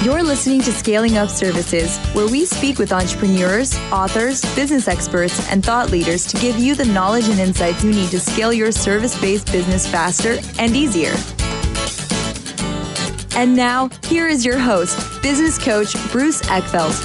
You're listening to Scaling Up Services, where we speak with entrepreneurs, authors, business experts, and thought leaders to give you the knowledge and insights you need to scale your service-based business faster and easier. And now, here is your host, business coach Bruce Eckfeldt.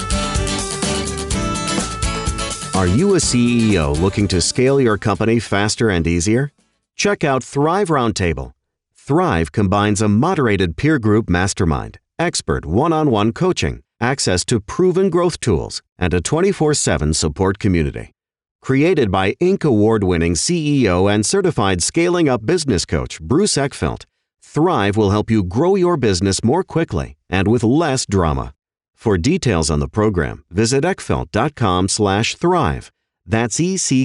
Are you a CEO looking to scale your company faster and easier? Check out Thrive Roundtable. Thrive combines a moderated peer group mastermind, expert one-on-one coaching, access to proven growth tools, and a 24/7 support community. Created by Inc. award-winning CEO and certified scaling up business coach Bruce Eckfeldt, Thrive will help you grow your business more quickly and with less drama. For details on the program, visit eckfeldt.com/thrive. That's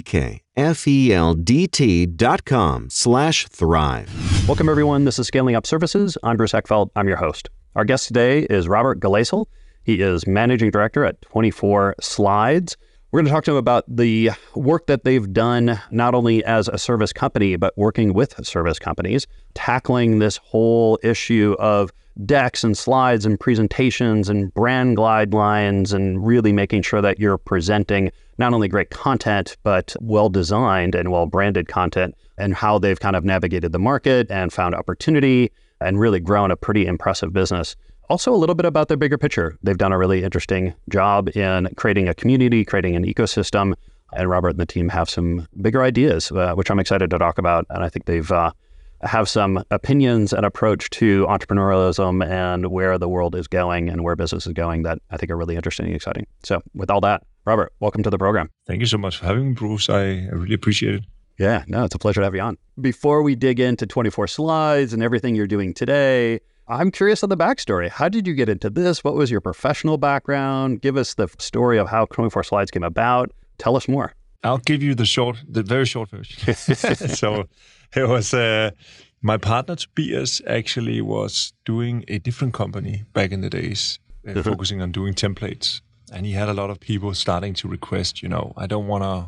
ECKFELDT.com/thrive. Welcome, everyone. This is Scaling Up Services. I'm Bruce Eckfeldt. I'm your host. Our guest today is Robert Gleysel. He is Managing Director at 24 Slides. We're going to talk to him about the work that they've done, not only as a service company, but working with service companies, tackling this whole issue of decks and slides and presentations and brand guidelines, and really making sure that you're presenting not only great content, but well-designed and well-branded content, and how they've kind of navigated the market and found opportunity and really grown a pretty impressive business. Also a little bit about their bigger picture. They've done a really interesting job in creating a community, creating an ecosystem, and Robert and the team have some bigger ideas, which I'm excited to talk about. And I think they've have some opinions and approach to entrepreneurialism and where the world is going and where business is going that I think are really interesting and exciting. So with all that, Robert, welcome to the program. Thank you so much for having me, Bruce. I really appreciate it. Yeah, no, it's a pleasure to have you on. Before we dig into 24 Slides and everything you're doing today, I'm curious on the backstory. How did you get into this? What was your professional background? Give us the story of how 24 Slides came about. Tell us more. I'll give you the very short version. So it was my partner Tobias actually was doing a different company back in the days, focusing on doing templates, and he had a lot of people starting to request, I don't want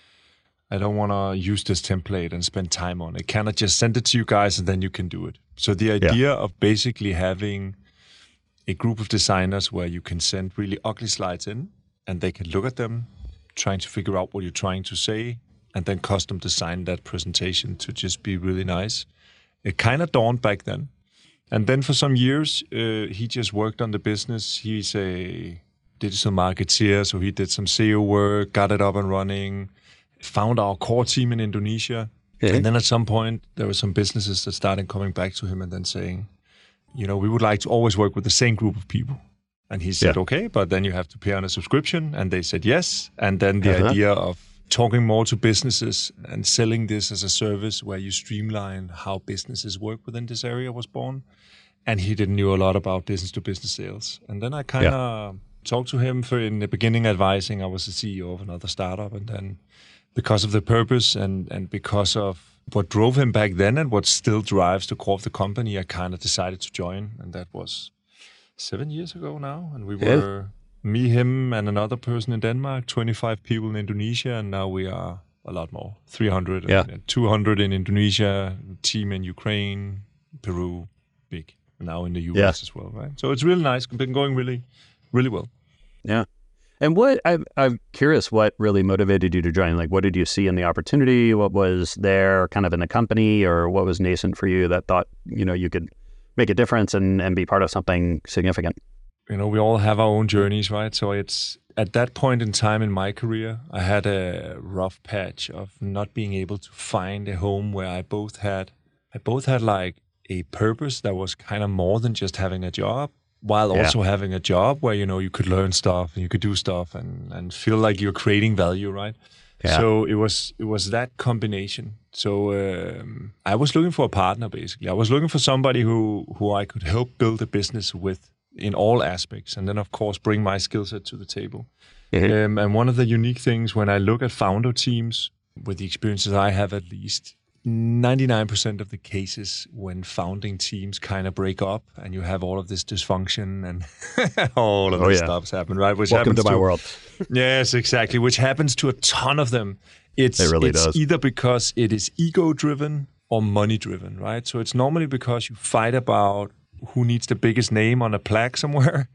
to use this template and spend time on it. Can I just send it to you guys and then you can do it? So the idea of basically having a group of designers where you can send really ugly slides in and they can look at them, trying to figure out what you're trying to say, and then custom design that presentation to just be really nice. It kind of dawned back then. And then for some years, he just worked on the business. He's a digital marketeer, so he did some SEO work, got it up and running, found our core team in Indonesia. Yeah. And then at some point, there were some businesses that started coming back to him and then saying, we would like to always work with the same group of people. And he said, okay, but then you have to pay on a subscription. And they said yes. And then the idea of talking more to businesses and selling this as a service where you streamline how businesses work within this area was born. And he didn't know a lot about business-to-business sales. And then I kind of talked to him for, in the beginning, advising. I was the CEO of another startup. And then because of the purpose and because of what drove him back then and what still drives the core of the company, I kind of decided to join. And that was 7 years ago now. And we were me, him, and another person in Denmark, 25 people in Indonesia. And now we are a lot more, 300, and 200 in Indonesia, team in Ukraine, Peru, big. Now in the US as well, right? So it's really nice. Been going really, really well. Yeah. And I'm curious, what really motivated you to join? Like, what did you see in the opportunity? What was there kind of in the company, or what was nascent for you that thought, you could make a difference and be part of something significant? We all have our own journeys, right? So it's at that point in time in my career, I had a rough patch of not being able to find a home where I both had like a purpose that was kind of more than just having a job, while also having a job where, you could learn stuff and you could do stuff and feel like you're creating value, right? Yeah. So it was that combination. So I was looking for a partner, basically. I was looking for somebody who I could help build a business with in all aspects, and then, of course, bring my skill set to the table. Mm-hmm. And one of the unique things when I look at founder teams, with the experiences I have at least, 99% of the cases when founding teams kind of break up and you have all of this dysfunction and all of this stuff's happen, right? Which Welcome to my world. Yes, exactly. Which happens to a ton of them. It really does. Either because it is ego-driven or money-driven, right? So it's normally because you fight about who needs the biggest name on a plaque somewhere,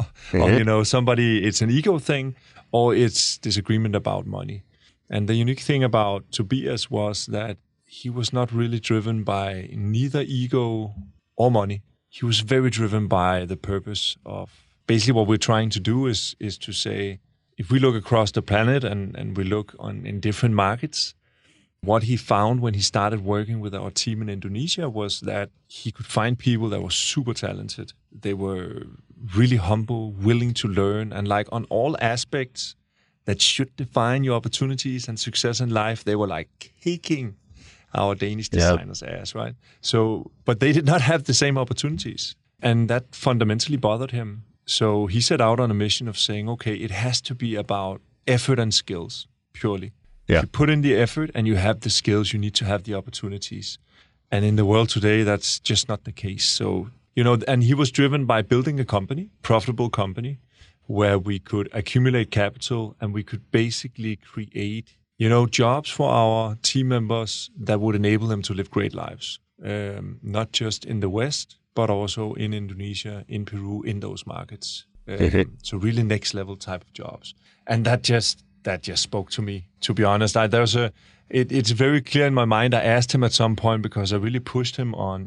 or somebody. It's an ego thing, or it's disagreement about money. And the unique thing about Tobias was that he was not really driven by neither ego or money. He was very driven by the purpose of basically what we're trying to do is to say, if we look across the planet and we look in different markets, what he found when he started working with our team in Indonesia was that he could find people that were super talented. They were really humble, willing to learn, and like on all aspects that should define your opportunities and success in life, they were like kicking our Danish designers' ass, right? So, but they did not have the same opportunities. And that fundamentally bothered him. So he set out on a mission of saying, okay, it has to be about effort and skills, purely. Yeah. If you put in the effort and you have the skills, you need to have the opportunities. And in the world today, that's just not the case. So, and he was driven by building a company, profitable company, where we could accumulate capital and we could basically create, jobs for our team members that would enable them to live great lives, not just in the West, but also in Indonesia, in Peru, in those markets. So really next level type of jobs. And that just spoke to me, to be honest. It's very clear in my mind. I asked him at some point because I really pushed him on,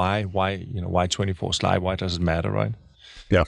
why 24 Slide, why does it matter, right? Yeah.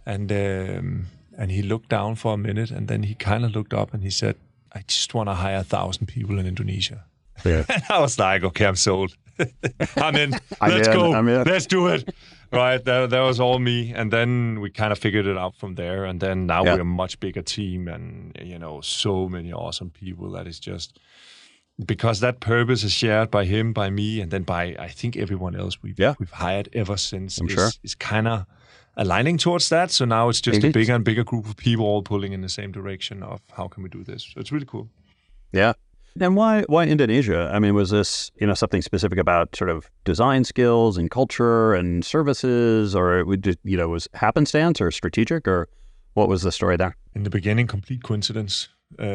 And he looked down for a minute, and then he kind of looked up and he said, I just want to hire 1,000 people in Indonesia. Yeah. And I was like, okay, I'm sold. I'm in. Let's go. Let's do it. Right. That was all me. And then we kind of figured it out from there. And then now we're a much bigger team and, so many awesome people that is just because that purpose is shared by him, by me, and then by, I think, everyone else we've hired ever since is kind of aligning towards that. So now it's just a bigger and bigger group of people all pulling in the same direction of how can we do this. So it's really cool. Yeah. And why Indonesia? I mean, was this, something specific about sort of design skills and culture and services, or it would just, was happenstance or strategic, or what was the story there? In the beginning, complete coincidence.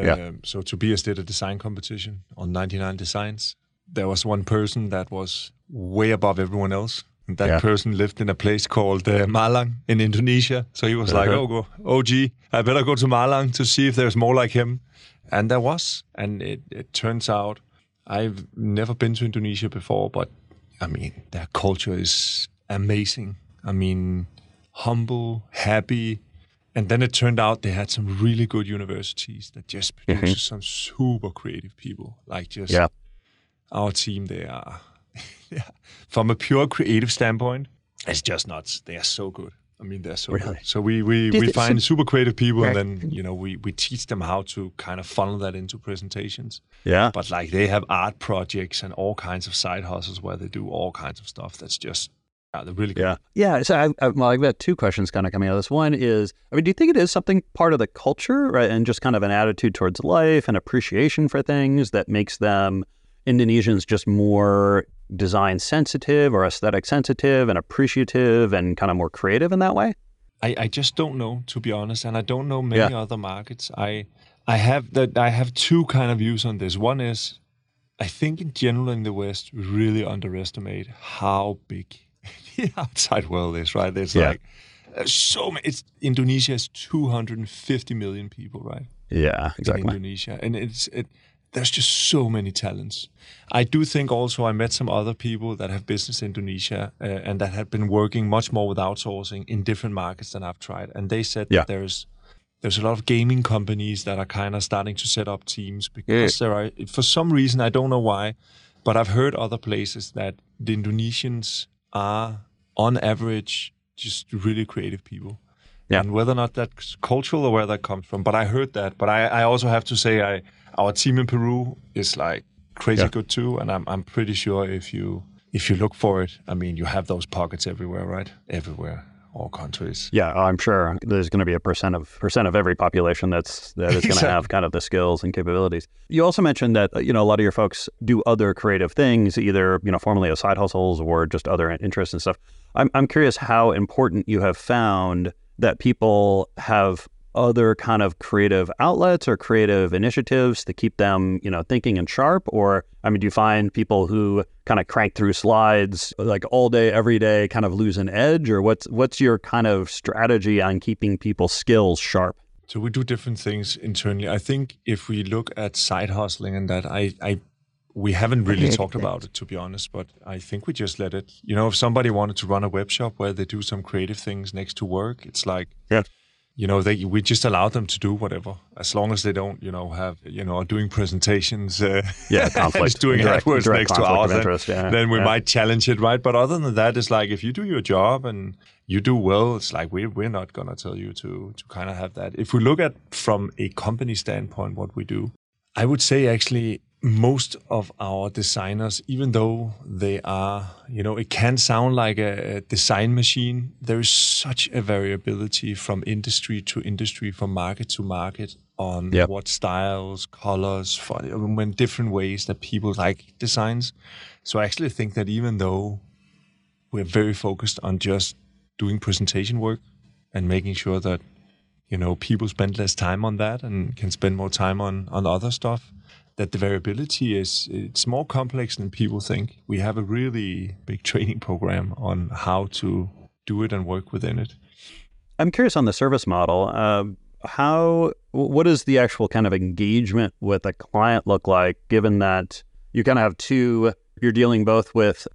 So Tobias did a design competition on 99 designs. There was one person that was way above everyone else. And that person lived in a place called Malang in Indonesia. So he was like, OG, I better go to Malang to see if there's more like him. And there was. And it turns out, I've never been to Indonesia before, but I mean, their culture is amazing. I mean, humble, happy. And then it turned out they had some really good universities that just produces some super creative people. Like just our team, they are, from a pure creative standpoint, it's just nuts. They are so good. I mean, they're so good. So we find super creative people, and then, we teach them how to kind of funnel that into presentations. Yeah. But like they have art projects and all kinds of side hustles where they do all kinds of stuff that's just, they're really good. Yeah. So I've got two questions kind of coming out of this. One is, do you think it is something part of the culture, right? And just kind of an attitude towards life and appreciation for things that makes them Indonesians just more design sensitive or aesthetic sensitive and appreciative and kind of more creative in that way? I just don't know, to be honest, and I don't know many other markets. I have two kind of views on this. One is, I think in general in the West we really underestimate how big the outside world is. Right? There's like so many. Indonesia is 250 million people, right? Yeah, exactly. In Indonesia, and there's just so many talents. I do think also I met some other people that have business in Indonesia and that have been working much more with outsourcing in different markets than I've tried. And they said that there's a lot of gaming companies that are kind of starting to set up teams because there are, for some reason, I don't know why, but I've heard other places that the Indonesians are, on average, just really creative people. Yeah. And whether or not that's cultural or where that comes from, but I heard that. But I also have to say our team in Peru is like crazy good too, and I'm pretty sure if you look for it, I mean, you have those pockets everywhere, right? Everywhere, all countries. Yeah, I'm sure there's going to be a percent of every population that is going to have kind of the skills and capabilities. You also mentioned that a lot of your folks do other creative things, either formerly as side hustles or just other interests and stuff. I'm curious how important you have found that people have other kind of creative outlets or creative initiatives to keep them, thinking and sharp? Or, do you find people who kind of crank through slides like all day, every day, kind of lose an edge? Or what's your kind of strategy on keeping people's skills sharp? So we do different things internally. I think if we look at side hustling and that, we haven't really talked about it, to be honest, but I think we just let it. If somebody wanted to run a web shop where they do some creative things next to work, it's like, we just allow them to do whatever, as long as they don't, have, are doing presentations, conflict, doing AdWords next to ours, then we might challenge it, right? But other than that, it's like, if you do your job and you do well, it's like, we're not going to tell you to kind of have that. If we look at from a company standpoint, what we do, I would say actually, most of our designers, even though they are, it can sound like a design machine, there is such a variability from industry to industry, from market to market on what styles, colors, when different ways that people like designs. So I actually think that even though we're very focused on just doing presentation work and making sure that, people spend less time on that and can spend more time on other stuff, that the variability it's more complex than people think. We have a really big training program on how to do it and work within it. I'm curious on the service model. What does the actual kind of engagement with a client look like, given that you kind of have you're dealing both with,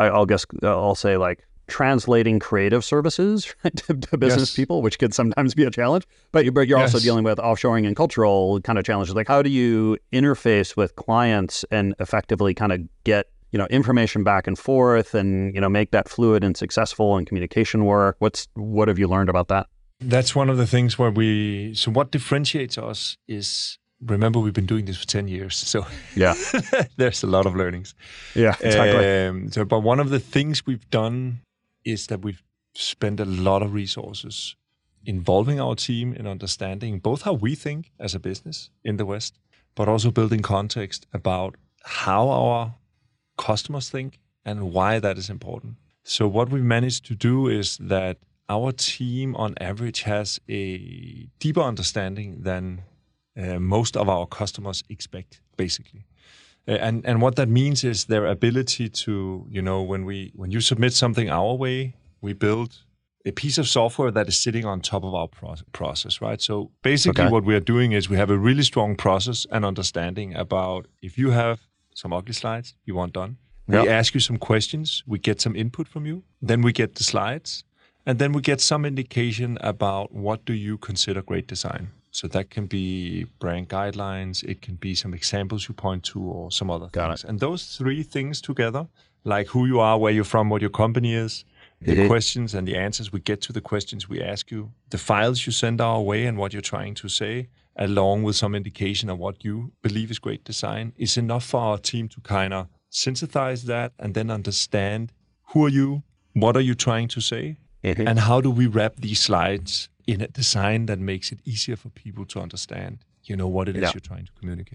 I'll say like translating creative services to business people, which could sometimes be a challenge, but you're also dealing with offshoring and cultural kind of challenges. Like, how do you interface with clients and effectively kind of get, information back and forth and, make that fluid and successful in communication work? What have you learned about that? That's one of the things where so what differentiates us is, remember, we've been doing this for 10 years. So there's a lot of learnings. Yeah, exactly. But one of the things we've done is that we've spent a lot of resources involving our team in understanding both how we think as a business in the West, but also building context about how our customers think and why that is important. So what we've managed to do is that our team on average has a deeper understanding than most of our customers expect, basically. And what that means is their ability to, when you submit something our way, we build a piece of software that is sitting on top of our process, right? So basically what we are doing is we have a really strong process and understanding about, if you have some ugly slides you want done, we ask you some questions, we get some input from you, then we get the slides, and then we get some indication about what do you consider great design. So that can be brand guidelines, it can be some examples you point to, or some other things. And those three things together, like who you are, where you're from, what your company is, the questions and the answers we get to the questions we ask you, the files you send our way and what you're trying to say, along with some indication of what you believe is great design, is enough for our team to kind of synthesize that and then understand who are you, what are you trying to say, and how do we wrap these slides in a design that makes it easier for people to understand, what it is you're trying to communicate.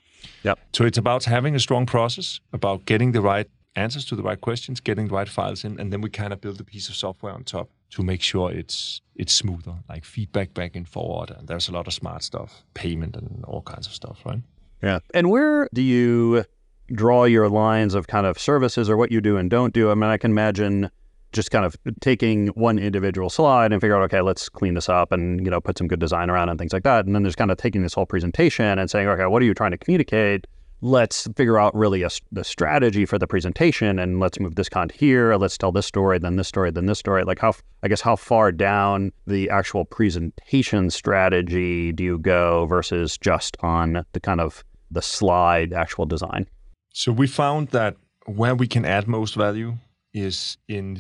So it's about having a strong process, about getting the right answers to the right questions, getting the right files in, and then we kind of build a piece of software on top to make sure it's smoother, like feedback back and forward. And there's a lot of smart stuff, payment and all kinds of stuff, right? Yeah. And where do you draw your lines of kind of services or what you do and don't do? I can imagine just kind of taking one individual slide and figure out, okay, let's clean this up and, put some good design around and things like that. And then there's kind of taking this whole presentation and saying, okay, what are you trying to communicate? Let's figure out really the strategy for the presentation, and let's move this content here. Let's tell this story, then this story, then this story. Like how far down the actual presentation strategy do you go versus just on the kind of the slide actual design? So we found that where we can add most value is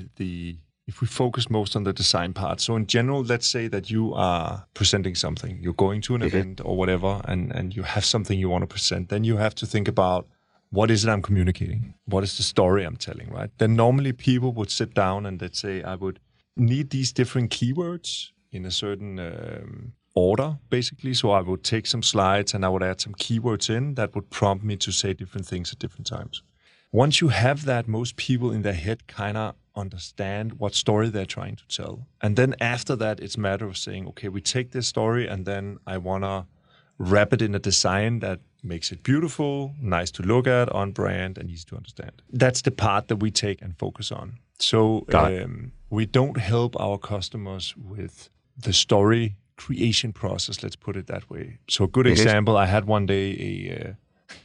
if we focus most on the design part. So in general, let's say that you are presenting something, you're going to an event or whatever, and you have something you want to present, then you have to think about, what is it I'm communicating? What is the story I'm telling, right? Then normally people would sit down and they'd say, I would need these different keywords in a certain order, basically. So I would take some slides and I would add some keywords in that would prompt me to say different things at different times. once you have that, most people in their head kind of understand what story they're trying to tell. And then after that, it's a matter of saying, okay, we take this story and then I want to wrap it in a design that makes it beautiful, nice to look at, on brand, and easy to understand. That's the part that we take and focus on. So we don't help our customers with the story creation process, let's put it that way. So a good example, I had one day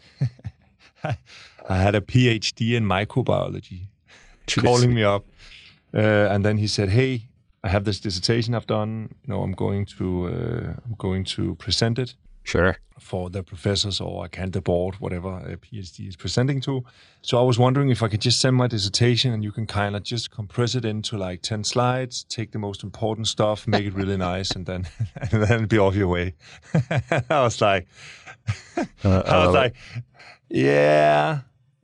I had a PhD in microbiology calling me up, and then he said, "Hey, I have this dissertation I've done. I'm going to present it for the professors or the board, whatever a PhD is presenting to. So I was wondering if I could just send my dissertation and you can kind of just compress it into like 10 slides, take the most important stuff, make it really nice, and then be off your way." I was like, yeah.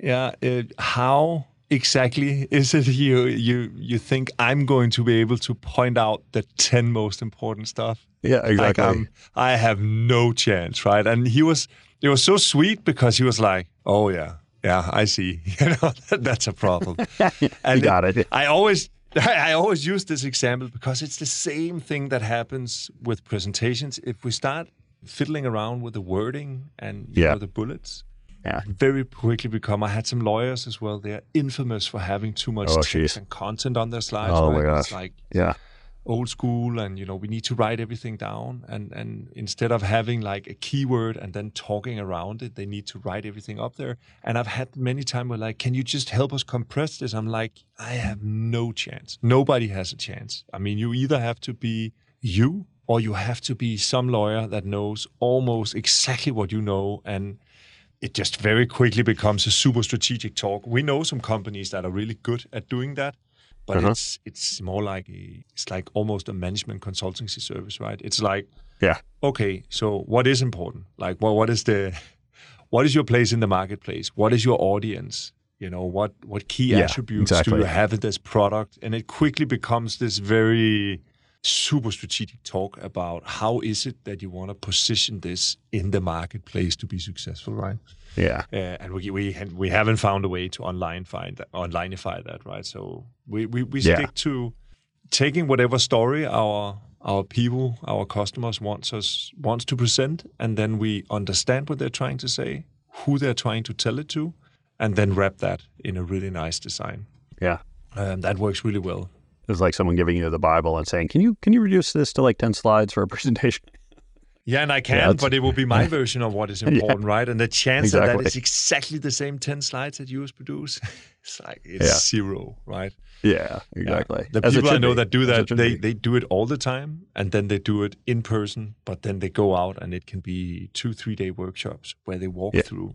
How exactly is it you think I'm going to be able to point out the 10 most important stuff? Yeah, exactly. Like I have no chance, right? And it was so sweet because he was like, "Oh yeah, I see. That's a problem." And you got it. I always use this example because it's the same thing that happens with presentations. If we start fiddling around with the wording and the bullets, very quickly I had some lawyers as well. They're infamous for having too much text and content on their slides. Oh right? my gosh. It's like old school, and we need to write everything down. And instead of having like a keyword and then talking around it, they need to write everything up there. And I've had many times where like, "Can you just help us compress this?" I'm like, I have no chance. Nobody has a chance. I mean, you either have to be you or you have to be some lawyer that knows almost exactly what you know, and it just very quickly becomes a super strategic talk. We know some companies that are really good at doing that, but it's more like it's like almost a management consultancy service, right? It's like, okay, so what is important? Like, well, what is your place in the marketplace? What is your audience? What key attributes do you have in this product? And it quickly becomes this very super strategic talk about how is it that you want to position this in the marketplace to be successful, right? Yeah. And we haven't found a way to onlineify that, right? So we stick to taking whatever story our people, our customers wants to present, and then we understand what they're trying to say, who they're trying to tell it to, and then wrap that in a really nice design. Yeah. That works really well. It's like someone giving you the Bible and saying, can you reduce this to like 10 slides for a presentation? Yeah, and I can, but it will be my version of what is important, right? And the chance that is exactly the same 10 slides that yours produce, it's zero, right? Yeah, exactly. The people I know that do that, they do it all the time, and then they do it in person, but then they go out and it can be 2-3 day workshops where they walk through,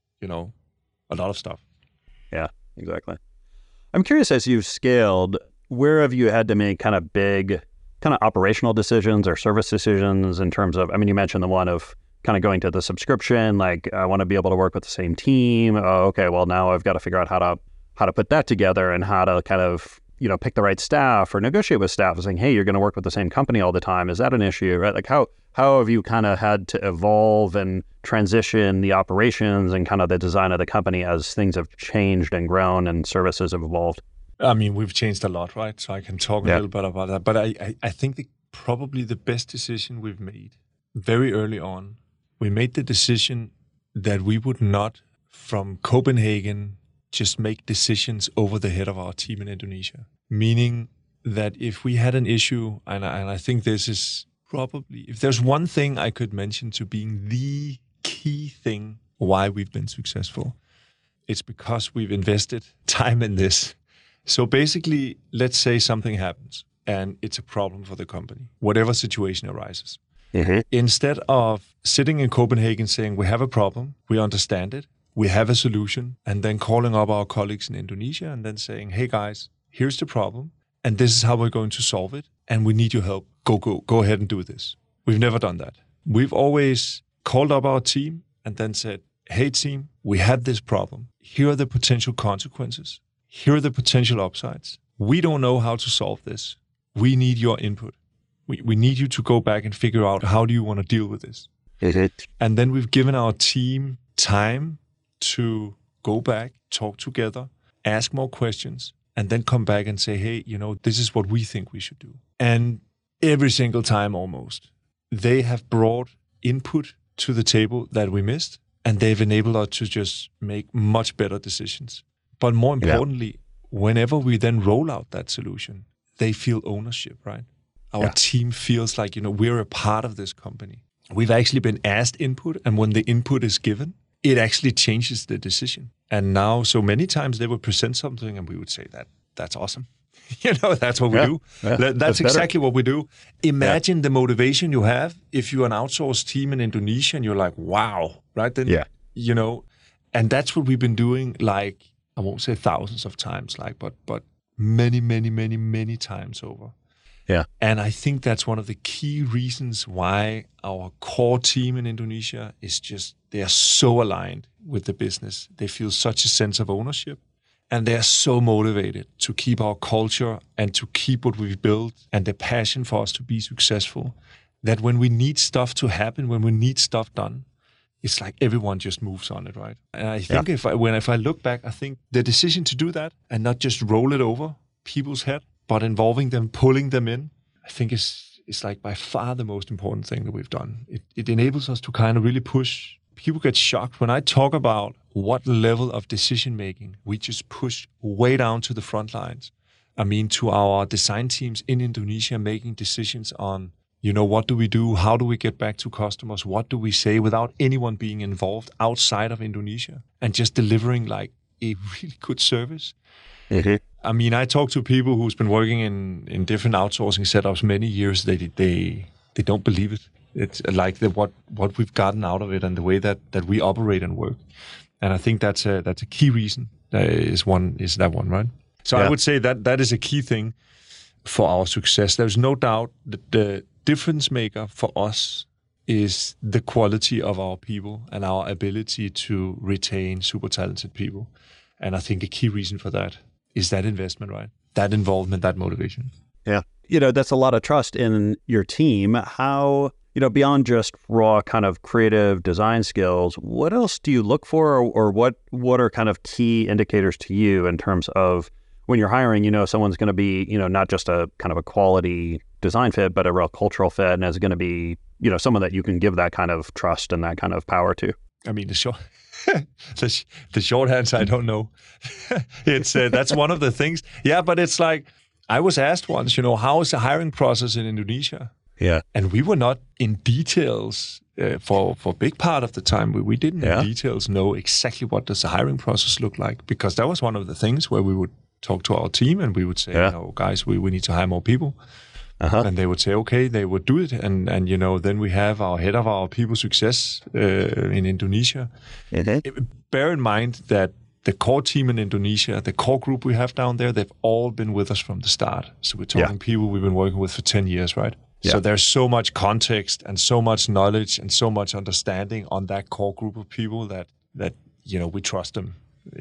a lot of stuff. Yeah, exactly. I'm curious, as you've scaled, where have you had to make kind of big kind of operational decisions or service decisions in terms of, I mean, you mentioned the one of kind of going to the subscription, like I want to be able to work with the same team. Oh, okay, well now I've got to figure out how to put that together and how to kind of, pick the right staff or negotiate with staff saying, hey, you're going to work with the same company all the time. Is that an issue, right? Like how have you kind of had to evolve and transition the operations and kind of the design of the company as things have changed and grown and services have evolved? I mean, we've changed a lot, right? So I can talk a little bit about that. But I think probably the best decision we've made very early on, we made the decision that we would not, from Copenhagen, just make decisions over the head of our team in Indonesia. Meaning that if we had an issue, and I think this is probably, if there's one thing I could mention to being the key thing why we've been successful, it's because we've invested time in this. So basically, let's say something happens and it's a problem for the company, whatever situation arises. Mm-hmm. Instead of sitting in Copenhagen saying, we have a problem, we understand it, we have a solution, and then calling up our colleagues in Indonesia and then saying, hey guys, here's the problem, and this is how we're going to solve it, and we need your help. Go ahead and do this. We've never done that. We've always called up our team and then said, hey team, we have this problem. Here are the potential consequences. Here are the potential upsides. We don't know how to solve this. We need your input. We need you to go back and figure out how do you want to deal with this. And then we've given our team time to go back, talk together, ask more questions, and then come back and say, hey, this is what we think we should do. And every single time almost, they have brought input to the table that we missed, and they've enabled us to just make much better decisions. But more importantly, whenever we then roll out that solution, they feel ownership, right? Our team feels like, we're a part of this company. We've actually been asked input, and when the input is given, it actually changes the decision. And now, so many times they would present something and we would say that's awesome. That's what we do. Yeah, that's exactly what we do. Imagine the motivation you have if you're an outsourced team in Indonesia and you're like, wow, right? Then, and that's what we've been doing, like, I won't say thousands of times, like, but many, many, many, many times over. Yeah. And I think that's one of the key reasons why our core team in Indonesia is just, they are so aligned with the business. They feel such a sense of ownership, and they are so motivated to keep our culture and to keep what we've built and the passion for us to be successful, that when we need stuff to happen, when we need stuff done, it's like everyone just moves on it, right? And I think if I look back, I think the decision to do that and not just roll it over people's head, but involving them, pulling them in, I think is like by far the most important thing that we've done. It enables us to kind of really push. People get shocked when I talk about what level of decision-making we just push way down to the front lines. I mean, to our design teams in Indonesia making decisions on, what do we do? How do we get back to customers? What do we say without anyone being involved outside of Indonesia and just delivering like a really good service? Mm-hmm. I mean, I talk to people who's been working in different outsourcing setups many years. They don't believe it. It's like what we've gotten out of it and the way that we operate and work. And I think that's a key reason. Is that one, right? So I would say that is a key thing for our success. There's no doubt that the difference maker for us is the quality of our people and our ability to retain super talented people. And I think a key reason for that is that investment, right? That involvement, that motivation. Yeah. That's a lot of trust in your team. How, beyond just raw kind of creative design skills, what else do you look for, or what are kind of key indicators to you in terms of when you're hiring, someone's going to be, not just a kind of a quality design fit, but a real cultural fit, and is going to be, someone that you can give that kind of trust and that kind of power to? I mean, the short answer, I don't know. It's that's one of the things. Yeah, but it's like, I was asked once, how is the hiring process in Indonesia? Yeah. And we were not in details for a big part of the time. We didn't in details know exactly what does the hiring process look like, because that was one of the things where we would talk to our team and we would say, guys, we need to hire more people. Uh-huh. And they would say, okay, they would do it. And then we have our head of our people success in Indonesia. Mm-hmm. Bear in mind that the core team in Indonesia, the core group we have down there, they've all been with us from the start. So we're talking people we've been working with for 10 years, right? Yeah. So there's so much context and so much knowledge and so much understanding on that core group of people that we trust them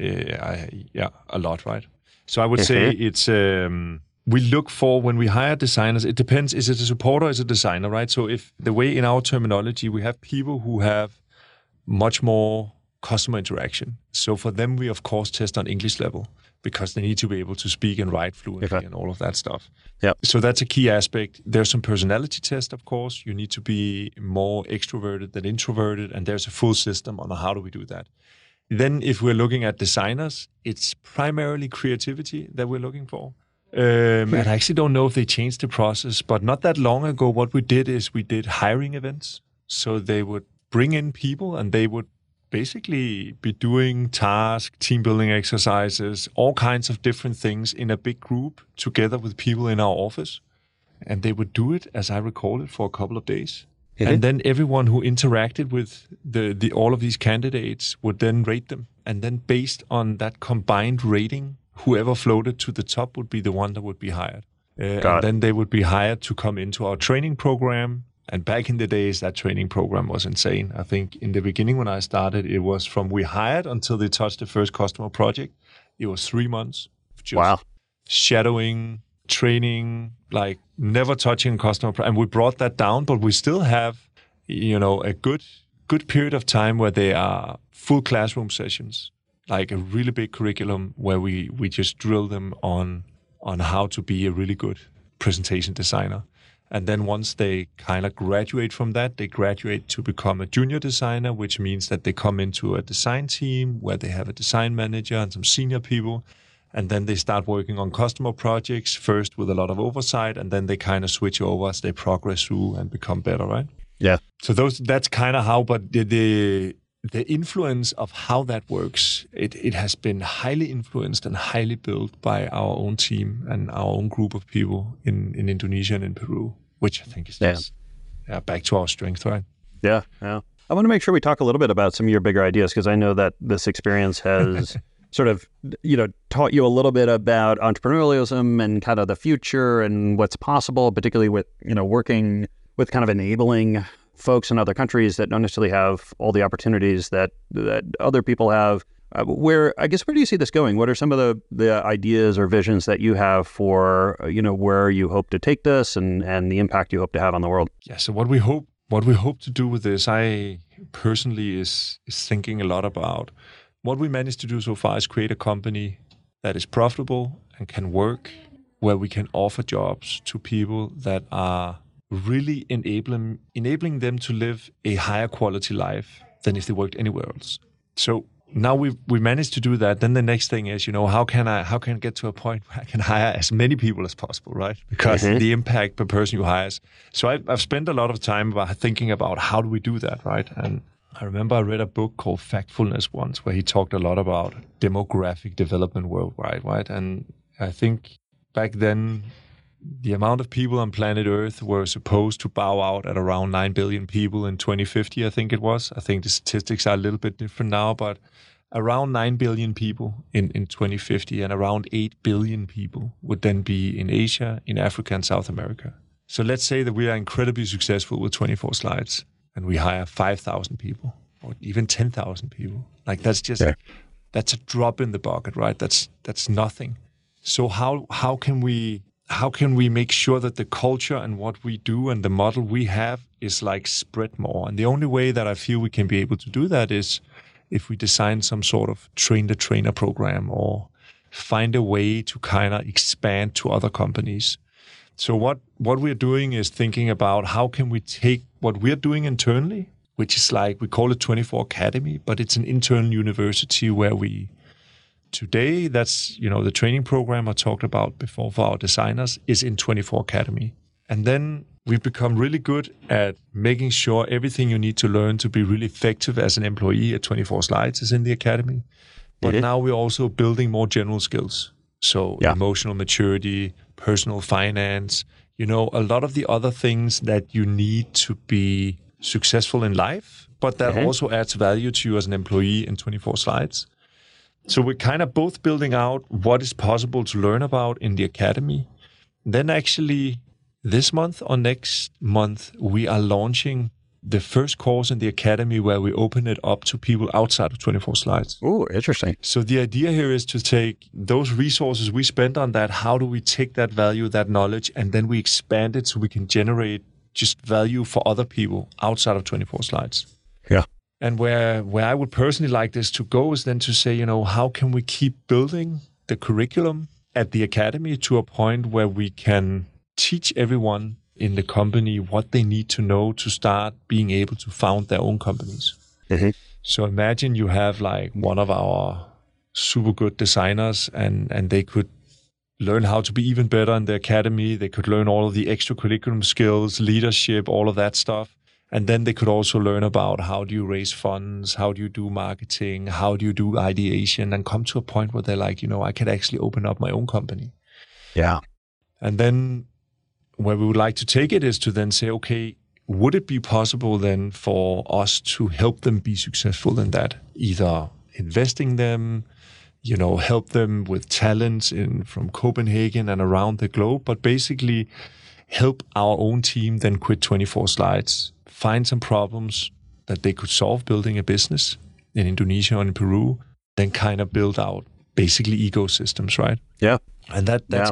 a lot, right? So I would say it's... we look for, when we hire designers, it depends, is it a supporter or is it a designer, right? So if the way in our terminology, we have people who have much more customer interaction. So for them, we of course test on English level because they need to be able to speak and write fluently and all of that stuff. Yeah. So that's a key aspect. There's some personality test, of course. You need to be more extroverted than introverted, and there's a full system on how do we do that. Then if we're looking at designers, it's primarily creativity that we're looking for. And I actually don't know if they changed the process, but not that long ago, what we did is we did hiring events. So they would bring in people and they would basically be doing tasks, team building exercises, all kinds of different things in a big group together with people in our office. And they would do it, as I recall it, for a couple of days. Mm-hmm. And then everyone who interacted with the all of these candidates would then rate them. And then based on that combined rating, whoever floated to the top would be the one that would be hired. And then they would be hired to come into our training program. And back in the days, that training program was insane. I think in the beginning when I started, it was from we hired until they touched the first customer project. It was 3 months of just shadowing, training, like never touching customer. And we brought that down, but we still have, a good period of time where they are full classroom sessions. like a really big curriculum where we just drill them on how to be a really good presentation designer. And then once they kind of graduate from that, they graduate to become a junior designer, which means that they come into a design team where they have a design manager and some senior people. And then they start working on customer projects, first with a lot of oversight, and then they kind of switch over as they progress through and become better, right? Yeah. So that's kind of how, but the influence of how that works, it has been highly influenced and highly built by our own team and our own group of people in Indonesia and in Peru, which I think is just back to our strength, right? Yeah. I want to make sure we talk a little bit about some of your bigger ideas, because I know that this experience has sort of, taught you a little bit about entrepreneurialism and kind of the future and what's possible, particularly with, working with kind of enabling folks in other countries that don't necessarily have all the opportunities that other people have. Where do you see this going? What are some of the ideas or visions that you have for, where you hope to take this and the impact you hope to have on the world? Yeah, so what we hope to do with this, I personally is thinking a lot about what we managed to do so far is create a company that is profitable and can work, where we can offer jobs to people that are really enabling them to live a higher quality life than if they worked anywhere else. So now we managed to do that. Then the next thing is, how can I get to a point where I can hire as many people as possible, right? Because the impact per person you hire. So I've spent a lot of time thinking about how do we do that, right? And I remember I read a book called Factfulness once, where he talked a lot about demographic development worldwide, right? And I think back then, the amount of people on planet Earth were supposed to bow out at around 9 billion people in 2050, I think it was. I think the statistics are a little bit different now, but around 9 billion people in 2050, and around 8 billion people would then be in Asia, in Africa, and South America. So let's say that we are incredibly successful with 24 slides, and we hire 5,000 people, or even 10,000 people. Like that's a drop in the bucket, right? That's nothing. So how can we make sure that the culture and what we do and the model we have is like spread more? And the only way that I feel we can be able to do that is if we design some sort of train-the-trainer program, or find a way to kind of expand to other companies. So what we're doing is thinking about how can we take what we're doing internally, which is like, we call it 24 Academy, but it's an internal university where today, that's, the training program I talked about before for our designers is in 24 Academy. And then we've become really good at making sure everything you need to learn to be really effective as an employee at 24 Slides is in the Academy. But now we're also building more general skills. So emotional maturity, personal finance, a lot of the other things that you need to be successful in life, but that also adds value to you as an employee in 24 Slides. So we're kind of both building out what is possible to learn about in the Academy. Then actually this month or next month, we are launching the first course in the Academy where we open it up to people outside of 24 Slides. Oh, interesting. So the idea here is to take those resources we spend on that, how do we take that value, that knowledge, and then we expand it so we can generate just value for other people outside of 24 Slides. Yeah. And where I would personally like this to go is then to say, how can we keep building the curriculum at the Academy to a point where we can teach everyone in the company what they need to know to start being able to found their own companies. So imagine you have like one of our super good designers and they could learn how to be even better in the Academy. They could learn all of the extracurriculum skills, leadership, all of that stuff. And then they could also learn about how do you raise funds, how do you do marketing, how do you do ideation, and come to a point where they're like, I could actually open up my own company. Yeah. And then where we would like to take it is to then say, okay, would it be possible then for us to help them be successful in that? Either investing them, help them with talents from Copenhagen and around the globe, but basically help our own team then quit 24 Slides, find some problems that they could solve building a business in Indonesia and in Peru, then kind of build out basically ecosystems, right? Yeah. And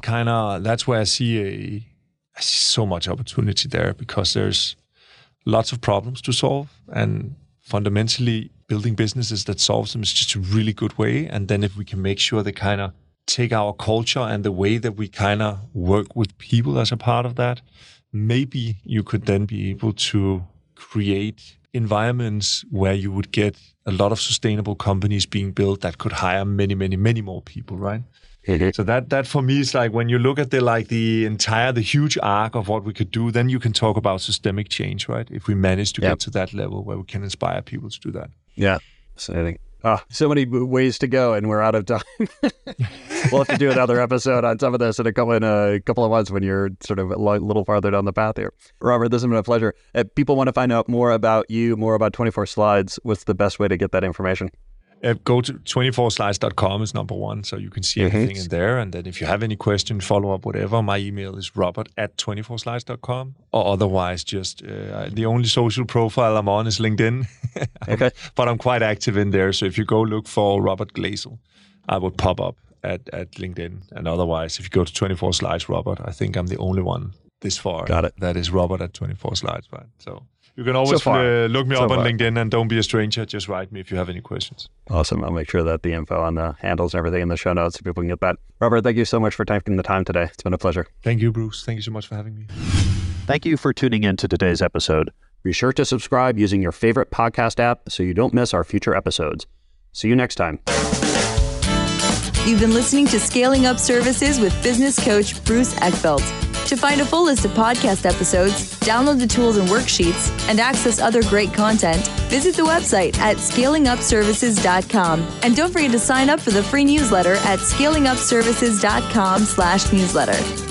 that's where I see so much opportunity there, because there's lots of problems to solve. And fundamentally building businesses that solves them is just a really good way. And then if we can make sure they kind of take our culture and the way that we kind of work with people as a part of that, maybe you could then be able to create environments where you would get a lot of sustainable companies being built that could hire many, many, many more people, right? So that for me is like when you look at the huge arc of what we could do, then you can talk about systemic change, right? If we manage to get to that level where we can inspire people to do that. Yeah, fascinating. So many ways to go, and we're out of time. We'll have to do another episode on some of this in a couple of months when you're sort of a little farther down the path here. Robert, this has been a pleasure. If people want to find out more about you, more about 24 Slides, what's the best way to get that information? Go to 24slides.com is number one, so you can see everything in there. And then if you have any question, follow up, whatever, my email is robert@24slides.com, or otherwise just the only social profile I'm on is LinkedIn. Okay. But I'm quite active in there, so if you go look for Robert Gleisel, I would pop up at LinkedIn. And otherwise, if you go to 24 Slides Robert, I think I'm the only one this far. Got it. That is Robert at 24 Slides, right? So you can always look me up on LinkedIn, and don't be a stranger. Just write me if you have any questions. Awesome. I'll make sure that the info on the handles and everything in the show notes so people can get that. Robert, thank you so much for taking the time today. It's been a pleasure. Thank you, Bruce. Thank you so much for having me. Thank you for tuning in to today's episode. Be sure to subscribe using your favorite podcast app so you don't miss our future episodes. See you next time. You've been listening to Scaling Up Services with business coach Bruce Eckfeldt. To find a full list of podcast episodes, download the tools and worksheets, and access other great content, visit the website at scalingupservices.com. And don't forget to sign up for the free newsletter at scalingupservices.com/newsletter.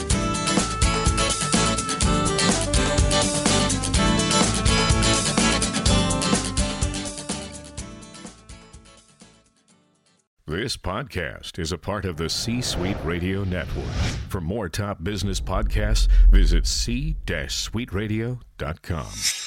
This podcast is a part of the C-Suite Radio Network. For more top business podcasts, visit c-suiteradio.com.